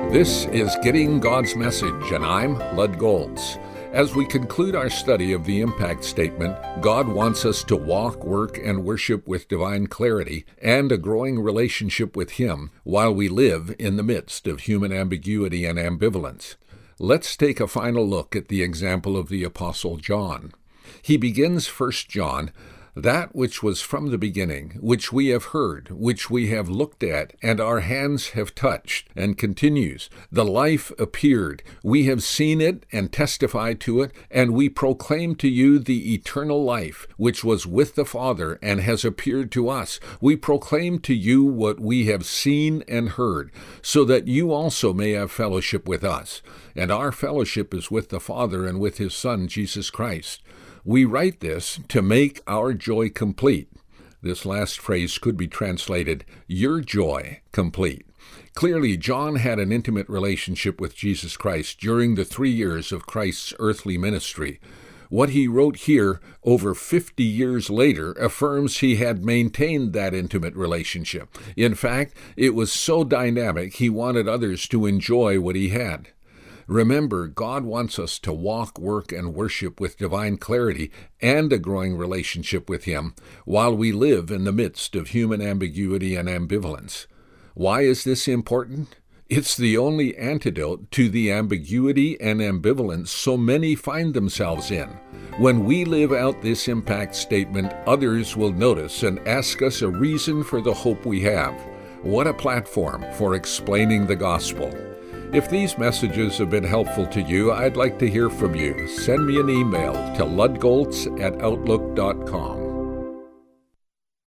This is Getting God's Message, and I'm Lud Goltz. As we conclude our study of the impact statement, God wants us to walk, work, and worship with divine clarity and a growing relationship with Him while we live in the midst of human ambiguity and ambivalence. Let's take a final look at the example of the Apostle John. He begins 1 John, "That which was from the beginning, which we have heard, which we have looked at, and our hands have touched," and continues, "The life appeared. We have seen it and testify to it, and we proclaim to you the eternal life, which was with the Father and has appeared to us. We proclaim to you what we have seen and heard, so that you also may have fellowship with us. And our fellowship is with the Father and with His Son, Jesus Christ. We write this to make our joy complete." This last phrase could be translated, "your joy complete." Clearly, John had an intimate relationship with Jesus Christ during the 3 years of Christ's earthly ministry. What he wrote here over 50 years later affirms he had maintained that intimate relationship. In fact, it was so dynamic he wanted others to enjoy what he had. Remember, God wants us to walk, work, and worship with divine clarity and a growing relationship with Him while we live in the midst of human ambiguity and ambivalence. Why is this important? It's the only antidote to the ambiguity and ambivalence so many find themselves in. When we live out this impact statement, others will notice and ask us a reason for the hope we have. What a platform for explaining the gospel. If these messages have been helpful to you, I'd like to hear from you. Send me an email to ludgoltz@outlook.com.